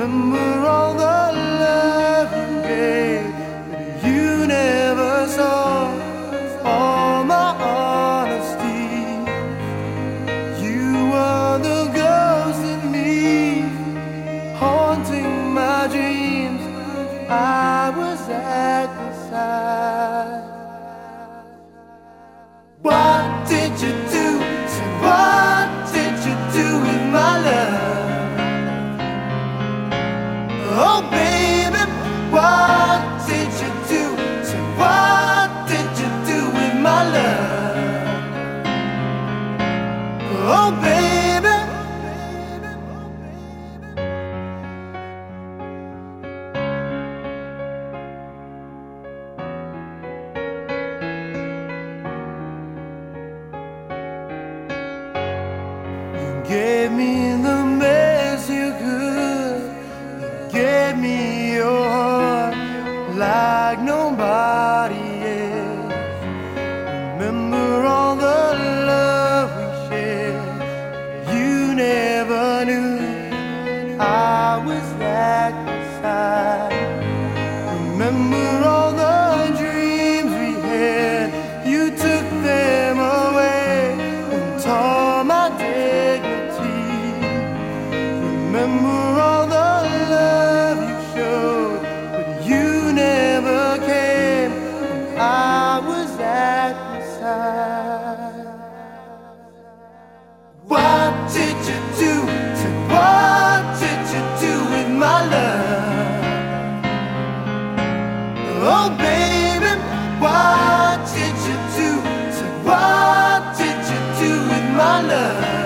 Remember all the love you gave, but you never saw all my honesty. You were the ghost in me, haunting my dreams. I was at the side. What did you do? Say, what did you do with my love? Oh baby, what did you do? Say, what did you do with my love? Oh baby. You gave me the best you could. You gave me your heart like nobody else. Remember all the love we shared. You never knew I was at your side. Remember all the dreams we had. You took them away and tore my dignity. Remember all the love you showed, but you never came when I was at your side. What did you do? Say, what did you do with my love? Oh baby, what did you do? Say, what did you do with my love?